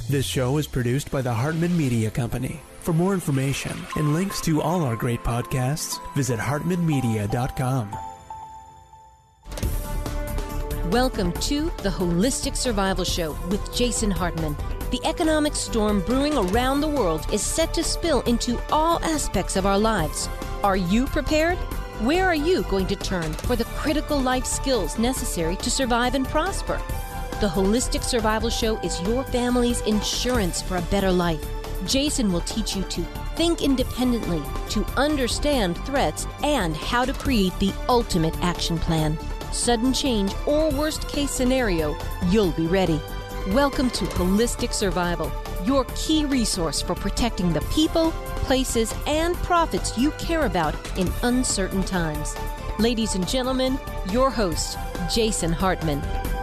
This show is produced by the Hartman Media Company. For more information and links to all our great podcasts, visit hartmanmedia.com. Welcome to the Holistic Survival Show with Jason Hartman. The economic storm brewing around the world is set to spill into all aspects of our lives. Are you prepared? Where are you going to turn for the critical life skills necessary to survive and prosper? The Holistic Survival Show is your family's insurance for a better life. Jason will teach you to think independently, to understand threats, and how to create the ultimate action plan. Sudden change or worst case scenario, you'll be ready. Welcome to Holistic Survival, your key resource for protecting the people, places, and profits you care about in uncertain times. Ladies and gentlemen, your host, Jason Hartman.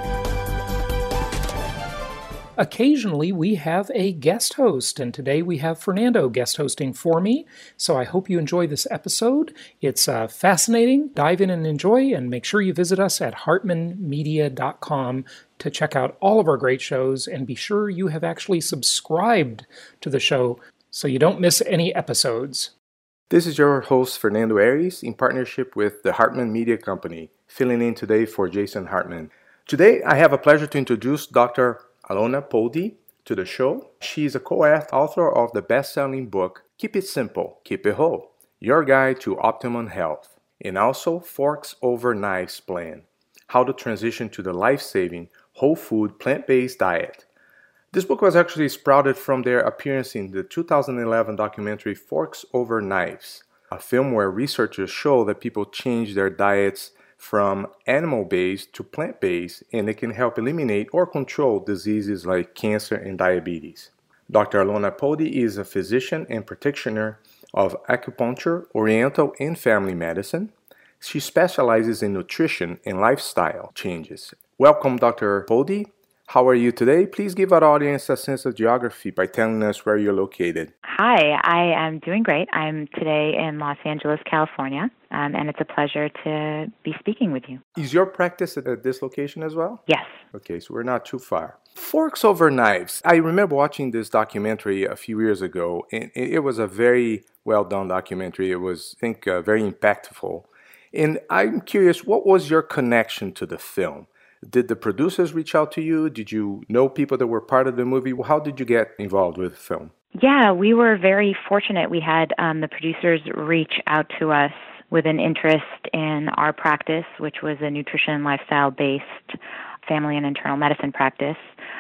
Occasionally, we have a guest host, and today we have Fernando guest hosting for me, so I hope you enjoy this episode. It's fascinating. Dive in and enjoy, and make sure you visit us at hartmanmedia.com to check out all of our great shows, and be sure you have actually subscribed to the show so you don't miss any episodes. This is your host, Fernando Aries, in partnership with the Hartman Media Company, filling in today for Jason Hartman. Today, I have a pleasure to introduce Dr. Alona Podi to the show. She is a co-author of the best-selling book, Keep It Simple, Keep It Whole, Your Guide to Optimum Health, and also Forks Over Knives Plan, How to Transition to the Life-Saving, Whole Food, Plant-Based Diet. This book was actually sprouted from their appearance in the 2011 documentary Forks Over Knives, a film where researchers show that people change their diets from animal-based to plant-based, and it can help eliminate or control diseases like cancer and diabetes. Dr. Alona Podi is a physician and practitioner of acupuncture, oriental, and family medicine. She specializes in nutrition and lifestyle changes. Welcome, Dr. Podi. How are you today? Please give our audience a sense of geography by telling us where you're located. Hi, I am doing great. I'm today in Los Angeles, California, and it's a pleasure to be speaking with you. Is your practice at this location as well? Yes. Okay, so we're not too far. Forks Over Knives. I remember watching this documentary a few years ago, and it was a very well-done documentary. It was, I think, very impactful. And I'm curious, what was your connection to the film? Did the producers reach out to you? Did you know people that were part of the movie? How did you get involved with the film? Yeah, we were very fortunate. We had the producers reach out to us with an interest in our practice, which was a nutrition and lifestyle-based family and internal medicine practice,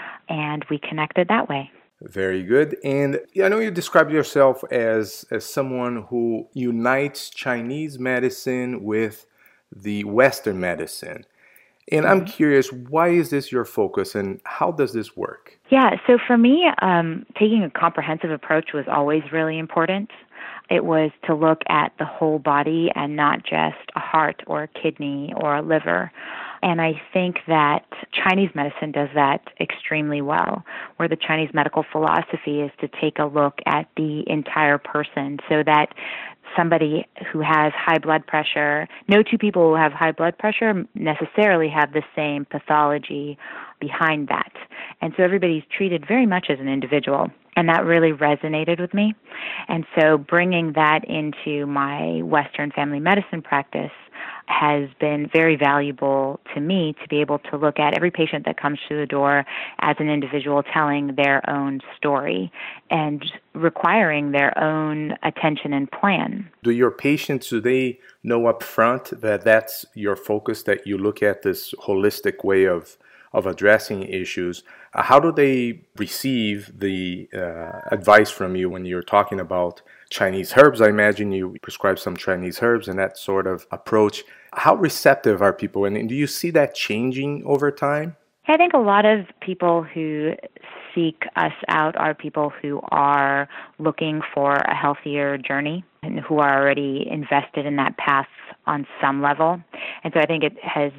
and we connected that way. Very good. And I know you described yourself as someone who unites Chinese medicine with the Western medicine. And I'm curious, why is this your focus and how does this work? Yeah, so for me, taking a comprehensive approach was always really important. It was to look at the whole body and not just a heart or a kidney or a liver. And I think that Chinese medicine does that extremely well, where the Chinese medical philosophy is to take a look at the entire person so that somebody who has high blood pressure, no two people who have high blood pressure necessarily have the same pathology behind that. And so everybody's treated very much as an individual. And that really resonated with me. And so bringing that into my Western family medicine practice has been very valuable to me to be able to look at every patient that comes through the door as an individual telling their own story and requiring their own attention and plan. Do your patients, do they know up front that that's your focus, that you look at this holistic way of addressing issues? How do they receive the advice from you when you're talking about Chinese herbs? I imagine you prescribe some Chinese herbs and that sort of approach. How receptive are people? And do you see that changing over time? I think a lot of people who seek us out are people who are looking for a healthier journey and who are already invested in that path on some level. And so I think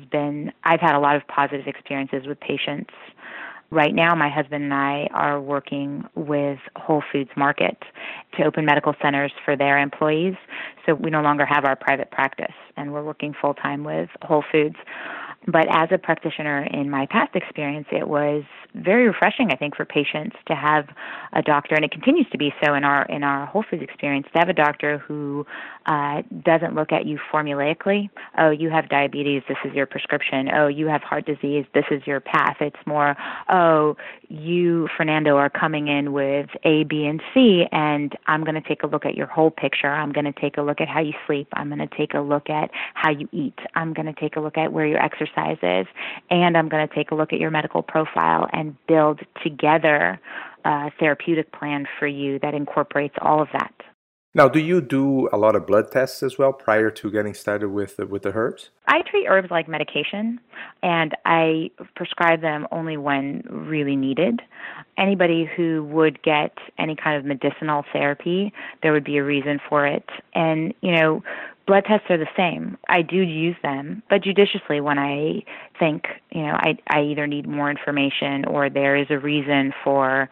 I've had a lot of positive experiences with patients. Right now, my husband and I are working with Whole Foods Market to open medical centers for their employees. So we no longer have our private practice, and we're working full-time with Whole Foods. But as a practitioner in my past experience, it was very refreshing, I think, for patients to have a doctor, and it continues to be so in our Whole Foods experience, to have a doctor who doesn't look at you formulaically. Oh, you have diabetes, this is your prescription. Oh, you have heart disease, this is your path. It's more, oh, you, Fernando, are coming in with A, B, and C, and I'm going to take a look at your whole picture. I'm going to take a look at how you sleep. I'm going to take a look at how you eat. I'm going to take a look at where your exercise is, and I'm going to take a look at your medical profile and build together a therapeutic plan for you that incorporates all of that. Now, do you do a lot of blood tests as well prior to getting started with the herbs? I treat herbs like medication, and I prescribe them only when really needed. Anybody who would get any kind of medicinal therapy, there would be a reason for it. And, blood tests are the same. I do use them, but judiciously when I think, I either need more information or there is a reason for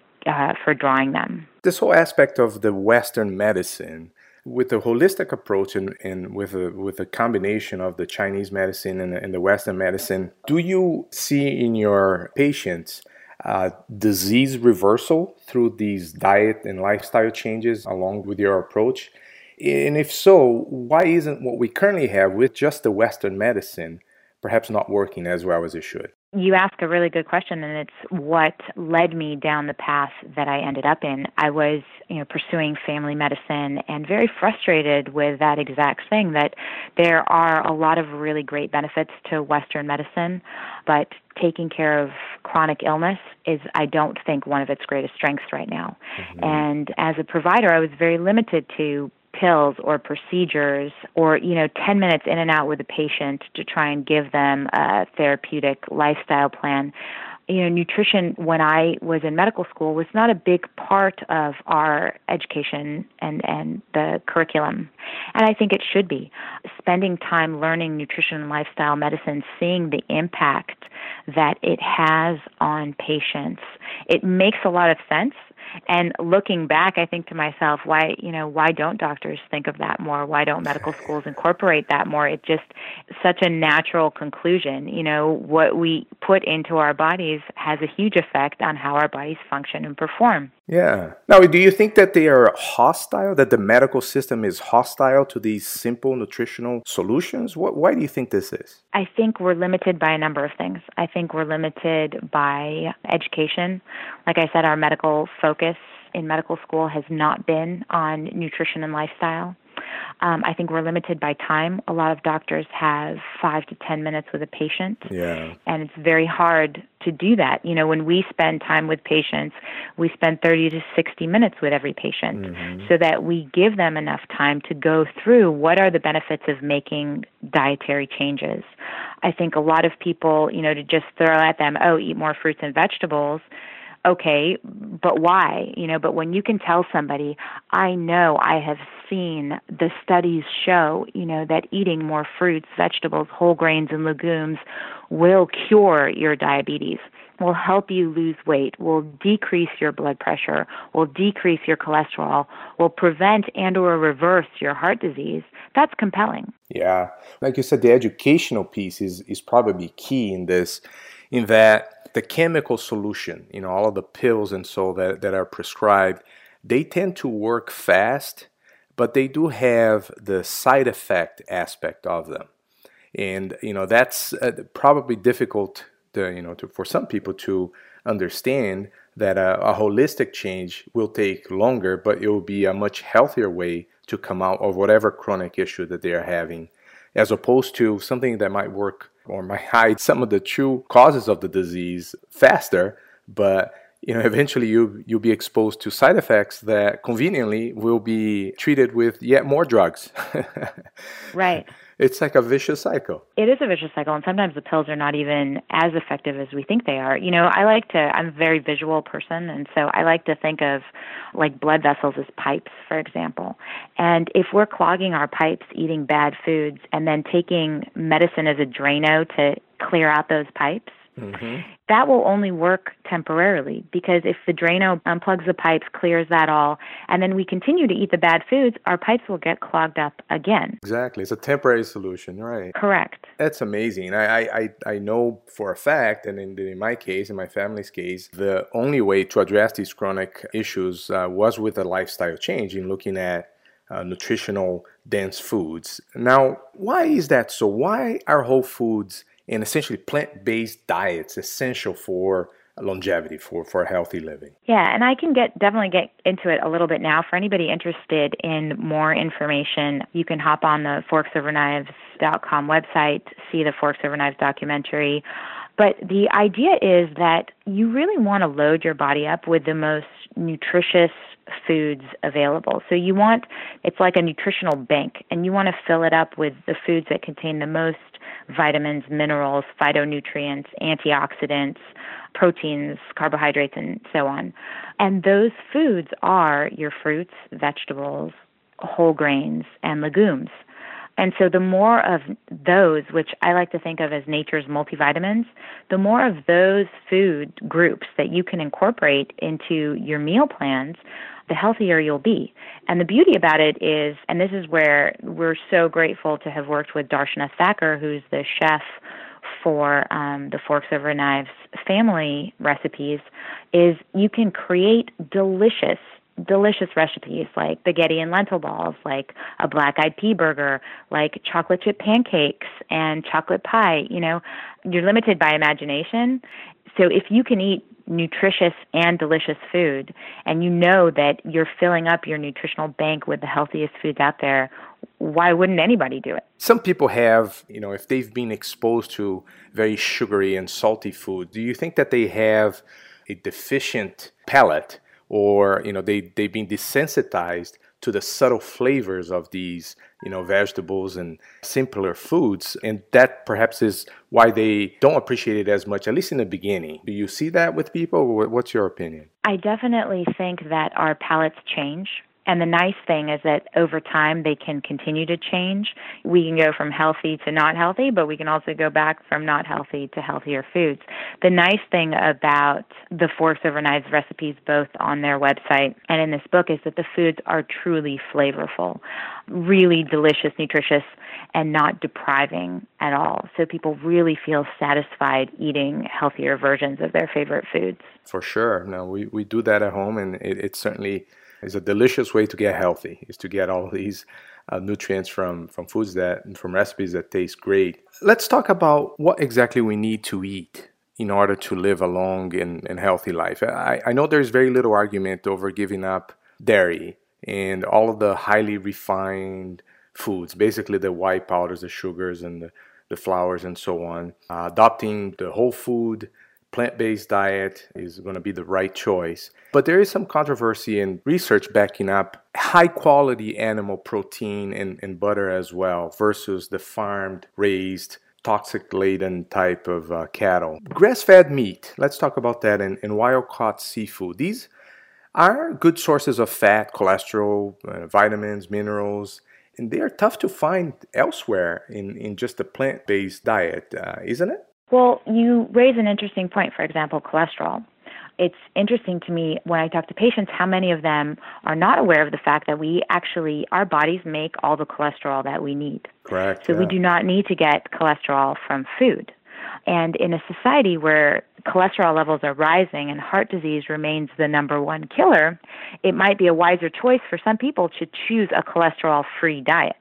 drawing them. This whole aspect of the Western medicine, with the holistic approach and with a combination of the Chinese medicine and the Western medicine, do you see in your patients disease reversal through these diet and lifestyle changes along with your approach? And if so, why isn't what we currently have with just the Western medicine perhaps not working as well as it should? You ask a really good question, and it's what led me down the path that I ended up in. I was, pursuing family medicine and very frustrated with that exact thing, that there are a lot of really great benefits to Western medicine, but taking care of chronic illness is, I don't think, one of its greatest strengths right now. Mm-hmm. And as a provider, I was very limited to pills or procedures or, 10 minutes in and out with a patient to try and give them a therapeutic lifestyle plan. Nutrition, when I was in medical school, was not a big part of our education and the curriculum. And I think it should be. Spending time learning nutrition and lifestyle medicine, seeing the impact that it has on patients, it makes a lot of sense. And looking back, I think to myself, why don't doctors think of that more? Why don't medical schools incorporate that more? It's just such a natural conclusion. What we put into our bodies has a huge effect on how our bodies function and perform. Yeah. Now, do you think that they are hostile, that the medical system is hostile to these simple nutritional solutions? Why do you think this is? I think we're limited by a number of things. I think we're limited by education. Like I said, our medical focus in medical school has not been on nutrition and lifestyle. I think we're limited by time. A lot of doctors have 5 to 10 minutes with a patient, and it's very hard to do that. When we spend time with patients, we spend 30 to 60 minutes with every patient, so that we give them enough time to go through what are the benefits of making dietary changes. I think a lot of people, to just throw at them, eat more fruits and vegetables. Okay, but why? But when you can tell somebody, I know I have seen the studies show, that eating more fruits, vegetables, whole grains, and legumes will cure your diabetes, will help you lose weight, will decrease your blood pressure, will decrease your cholesterol, will prevent and or reverse your heart disease, that's compelling. Yeah. Like you said, the educational piece is probably key in this, in that the chemical solution, all of the pills and so that are prescribed, they tend to work fast, but they do have the side effect aspect of them. And, that's probably difficult for some people to understand, that a holistic change will take longer, but it will be a much healthier way to come out of whatever chronic issue that they are having, as opposed to something that might work or might hide some of the true causes of the disease faster, but eventually you'll be exposed to side effects that conveniently will be treated with yet more drugs. Right. It's like a vicious cycle. It is a vicious cycle, and sometimes the pills are not even as effective as we think they are. I'm a very visual person, and so I like to think of like blood vessels as pipes, for example. And if we're clogging our pipes, eating bad foods, and then taking medicine as a Drano to clear out those pipes, That will only work temporarily, because if the Drano unplugs the pipes, clears that all, and then we continue to eat the bad foods, our pipes will get clogged up again. Exactly. It's a temporary solution, right? Correct. That's amazing. I know for a fact, and in my case, in my family's case, the only way to address these chronic issues was with a lifestyle change in looking at nutritional dense foods. Now, why is that so? Why are whole foods and essentially plant-based diets essential for longevity, for healthy living? Yeah, and I can definitely get into it a little bit now. For anybody interested in more information, you can hop on the forksoverknives.com website, see the Forks Over Knives documentary. But the idea is that you really want to load your body up with the most nutritious foods available. So it's like a nutritional bank, and you want to fill it up with the foods that contain the most vitamins, minerals, phytonutrients, antioxidants, proteins, carbohydrates, and so on. And those foods are your fruits, vegetables, whole grains, and legumes. And so the more of those, which I like to think of as nature's multivitamins, the more of those food groups that you can incorporate into your meal plans, the healthier you'll be. And the beauty about it is, and this is where we're so grateful to have worked with Darshana Thakur, who's the chef for the Forks Over Knives family recipes, is you can create delicious recipes like spaghetti and lentil balls, like a black-eyed pea burger, like chocolate chip pancakes and chocolate pie. You're limited by imagination. So if you can eat nutritious and delicious food, and you know that you're filling up your nutritional bank with the healthiest foods out there, why wouldn't anybody do it? Some people have, if they've been exposed to very sugary and salty food, do you think that they have a deficient palate, or they've been desensitized to the subtle flavors of these vegetables and simpler foods, and that perhaps is why they don't appreciate it as much, at least in the beginning? Do you see that with people? What's your opinion? I definitely think that our palates change. And the nice thing is that over time they can continue to change. We can go from healthy to not healthy, but we can also go back from not healthy to healthier foods. The nice thing about the Forks Over Knives recipes, both on their website and in this book, is that the foods are truly flavorful, really delicious, nutritious, and not depriving at all. So people really feel satisfied eating healthier versions of their favorite foods. For sure. No, we do that at home, and it certainly is a delicious way to get healthy, is to get all these nutrients from foods from recipes that taste great. Let's talk about what exactly we need to eat in order to live a long and healthy life. I know there's very little argument over giving up dairy and all of the highly refined foods, basically the white powders, the sugars, and the flours, and so on. Adopting the whole food, plant-based diet is going to be the right choice. But there is some controversy and research backing up high-quality animal protein and butter as well versus the farmed, raised, toxic-laden type of cattle. Grass-fed meat, let's talk about that, and wild-caught seafood. These are good sources of fat, cholesterol, vitamins, minerals, and they are tough to find elsewhere in just a plant-based diet, isn't it? Well, you raise an interesting point, for example, cholesterol. It's interesting to me when I talk to patients how many of them are not aware of the fact that our bodies make all the cholesterol that we need. Correct. So we do not need to get cholesterol from food. And in a society where cholesterol levels are rising and heart disease remains the number one killer, it might be a wiser choice for some people to choose a cholesterol-free diet.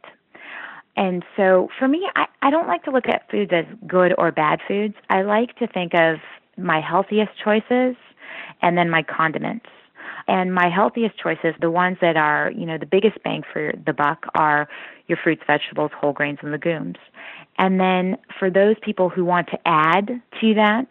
And so for me, I don't like to look at foods as good or bad foods. I like to think of my healthiest choices and then my condiments. And my healthiest choices, the ones that are, the biggest bang for the buck, are your fruits, vegetables, whole grains, and legumes. And then for those people who want to add to that,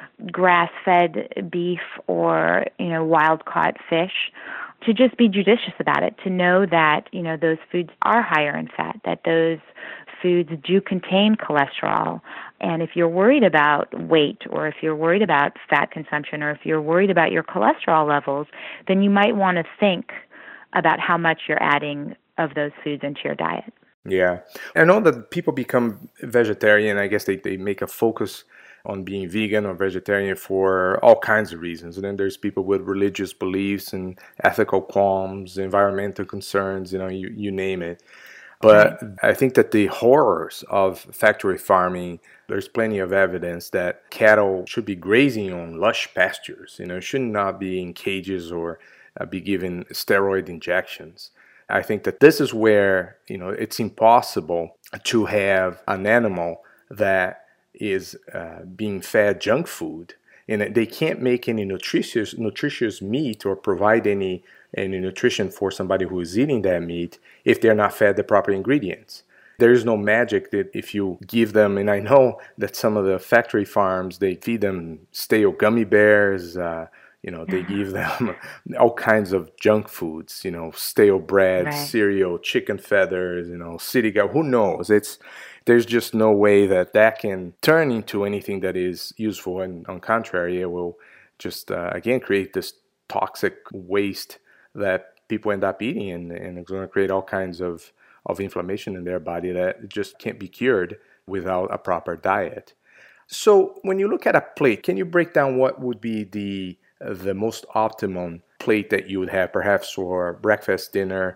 grass-fed beef or, wild-caught fish, to just be judicious about it, to know that, those foods are higher in fat, that those foods do contain cholesterol. And if you're worried about weight, or if you're worried about fat consumption, or if you're worried about your cholesterol levels, then you might want to think about how much you're adding of those foods into your diet. Yeah. I know that people become vegetarian. I guess they make a focus on being vegan or vegetarian for all kinds of reasons. And then there's people with religious beliefs and ethical qualms, environmental concerns, you name it. But I think that the horrors of factory farming, there's plenty of evidence that cattle should be grazing on lush pastures, should not be in cages or be given steroid injections. I think that this is where, it's impossible to have an animal that is being fed junk food, and they can't make any nutritious meat or provide any nutrition for somebody who is eating that meat if they're not fed the proper ingredients. There is no magic that if you give them, and I know that some of the factory farms, they feed them stale gummy bears, they give them all kinds of junk foods, stale bread, cereal, chicken feathers, city guy, who knows? There's just no way that can turn into anything that is useful. And on contrary, it will just, again, create this toxic waste that people end up eating, and it's going to create all kinds of inflammation in their body that just can't be cured without a proper diet. So when you look at a plate, can you break down what would be the most optimum plate that you would have, perhaps for breakfast,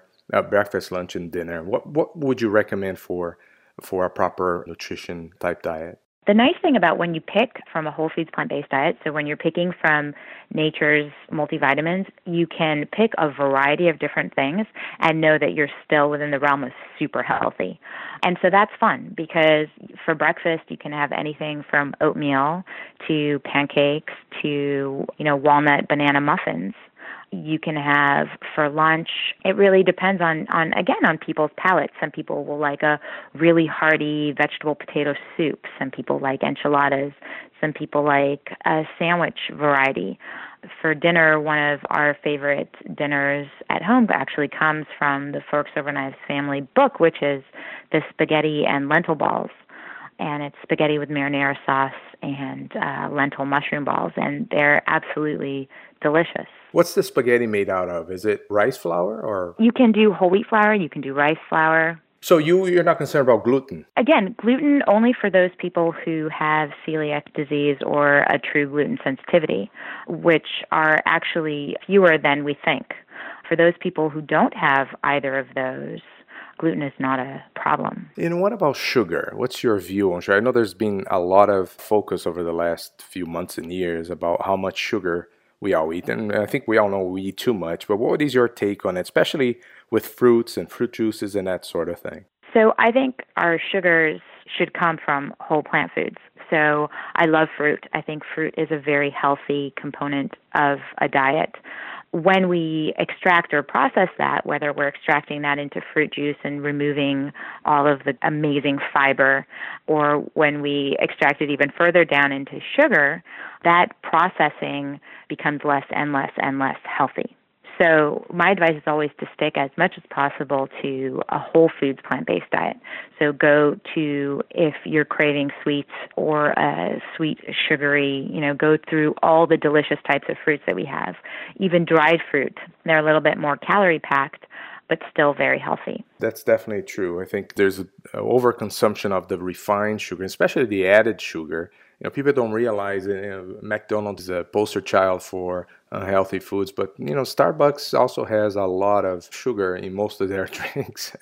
lunch, and dinner? What would you recommend for a proper nutrition type diet? The nice thing about when you pick from a whole foods plant-based diet, so when you're picking from nature's multivitamins, you can pick a variety of different things and know that you're still within the realm of super healthy. And so that's fun, because for breakfast you can have anything from oatmeal to pancakes to, walnut banana muffins. You can have for lunch. It really depends on people's palates. Some people will like a really hearty vegetable potato soup. Some people like enchiladas. Some people like a sandwich variety. For dinner, one of our favorite dinners at home actually comes from the Forks Over Knives family book, which is the spaghetti and lentil balls. And it's spaghetti with marinara sauce and lentil mushroom balls, and they're absolutely delicious. What's the spaghetti made out of? Is it rice flour or? You can do whole wheat flour. You can do rice flour. So you're not concerned about gluten? Again, gluten only for those people who have celiac disease or a true gluten sensitivity, which are actually fewer than we think. For those people who don't have either of those, gluten is not a problem. And what about sugar? What's your view on sugar? I know there's been a lot of focus over the last few months and years about how much sugar we all eat. And I think we all know we eat too much. But what is your take on it, especially with fruits and fruit juices and that sort of thing? So I think our sugars should come from whole plant foods. So I love fruit. I think fruit is a very healthy component of a diet. When we extract or process that, whether we're extracting that into fruit juice and removing all of the amazing fiber, or when we extract it even further down into sugar, that processing becomes less and less and less healthy. So my advice is always to stick as much as possible to a whole foods plant-based diet. So go to, if you're craving sweets or a sweet, sugary, go through all the delicious types of fruits that we have. Even dried fruit, they're a little bit more calorie-packed, but still very healthy. That's definitely true. I think there's an overconsumption of the refined sugar, especially the added sugar. People don't realize that McDonald's is a poster child for healthy foods, but Starbucks also has a lot of sugar in most of their drinks,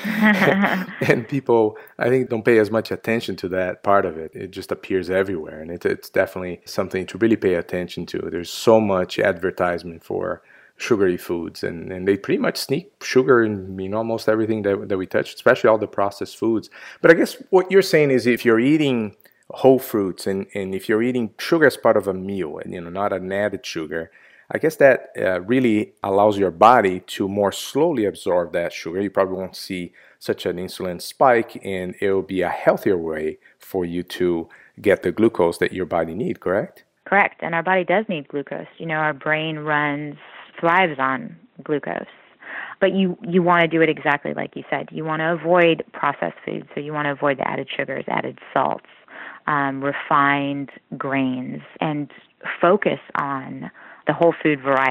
and people, I think, don't pay as much attention to that part of it. It just appears everywhere, and it's definitely something to really pay attention to. There's so much advertisement for sugary foods, and they pretty much sneak sugar in almost everything that we touch, especially all the processed foods. But I guess what you're saying is, if you're eating whole fruits and if you're eating sugar as part of a meal and not an added sugar, I guess that really allows your body to more slowly absorb that sugar. You probably won't see such an insulin spike, and it will be a healthier way for you to get the glucose that your body needs, correct? Correct, and our body does need glucose. Our brain thrives on glucose. But you want to do it exactly like you said. You want to avoid processed foods, so you want to avoid the added sugars, added salts, refined grains, and focus on the whole food variety.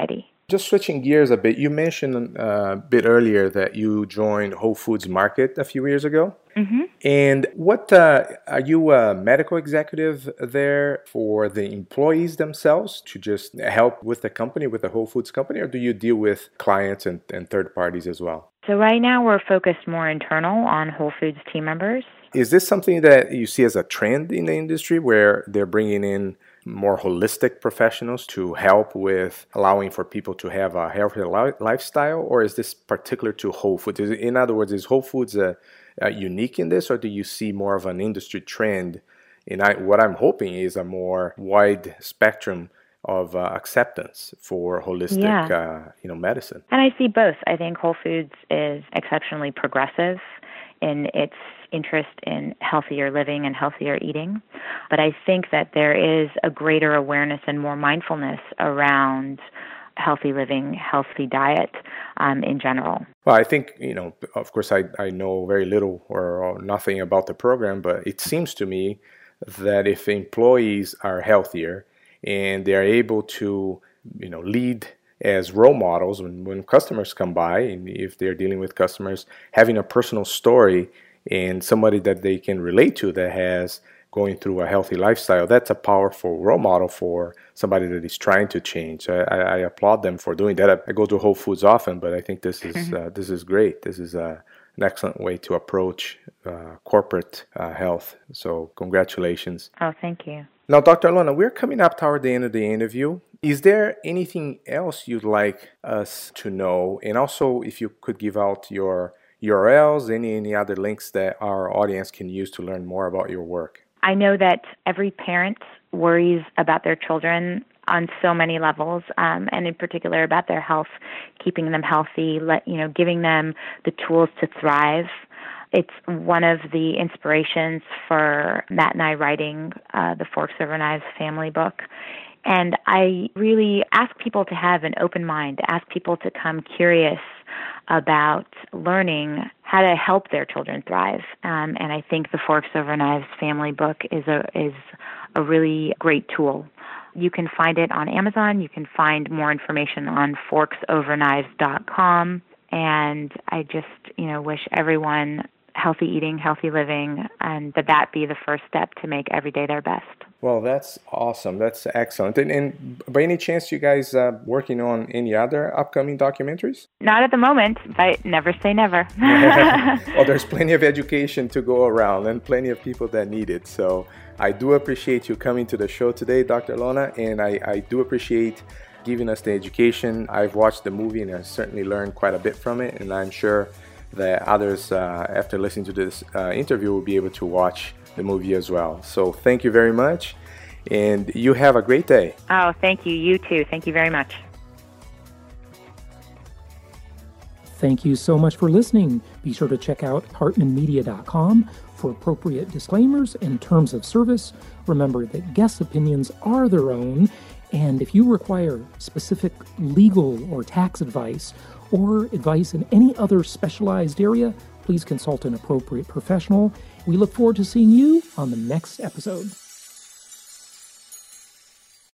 Just switching gears a bit, you mentioned a bit earlier that you joined Whole Foods Market a few years ago. Mm-hmm. And what are you a medical executive there for the employees themselves to just help with the company, with the Whole Foods company, or do you deal with clients and third parties as well? So right now we're focused more internal on Whole Foods team members. Is this something that you see as a trend in the industry where they're bringing in more holistic professionals to help with allowing for people to have a healthier lifestyle, or is this particular to Whole Foods? In other words, is Whole Foods unique in this, or do you see more of an industry trend? And what I'm hoping is a more wide spectrum of acceptance for holistic medicine. And I see both. I think Whole Foods is exceptionally progressive in its interest in healthier living and healthier eating. But I think that there is a greater awareness and more mindfulness around healthy living, healthy diet in general. Well, I think, of course, I know very little or nothing about the program, but it seems to me that if employees are healthier and they are able to, lead as role models when customers come by, and if they're dealing with customers, having a personal story and somebody that they can relate to that has going through a healthy lifestyle, that's a powerful role model for somebody that is trying to change. I applaud them for doing that. I go to Whole Foods often, but I think this is great. This is an excellent way to approach corporate health. So congratulations. Oh, thank you. Now, Dr. Alona, we're coming up toward the end of the interview. Is there anything else you'd like us to know? And also, if you could give out your URLs, any other links that our audience can use to learn more about your work. I know that every parent worries about their children on so many levels, and in particular about their health, keeping them healthy, giving them the tools to thrive. It's one of the inspirations for Matt and I writing the Forks Over Knives family book. And I really ask people to have an open mind, ask people to come curious about learning how to help their children thrive. And I think the Forks Over Knives family book is a really great tool. You can find it on Amazon. You can find more information on forksoverknives.com. And I just, wish everyone healthy eating, healthy living, and that be the first step to make every day their best. Well, that's awesome. That's excellent. And by any chance, you guys working on any other upcoming documentaries? Not at the moment, but never say never. Well, there's plenty of education to go around and plenty of people that need it. So I do appreciate you coming to the show today, Dr. Alona, and I do appreciate giving us the education. I've watched the movie and I certainly learned quite a bit from it, and I'm sure that others, after listening to this interview, will be able to watch the movie as well. So thank you very much, and you have a great day. Oh, thank you. You too. Thank you very much. Thank you so much for listening. Be sure to check out hartmanmedia.com for appropriate disclaimers and terms of service. Remember that guest opinions are their own, and if you require specific legal or tax advice or advice in any other specialized area, please consult an appropriate professional. We look forward to seeing you on the next episode.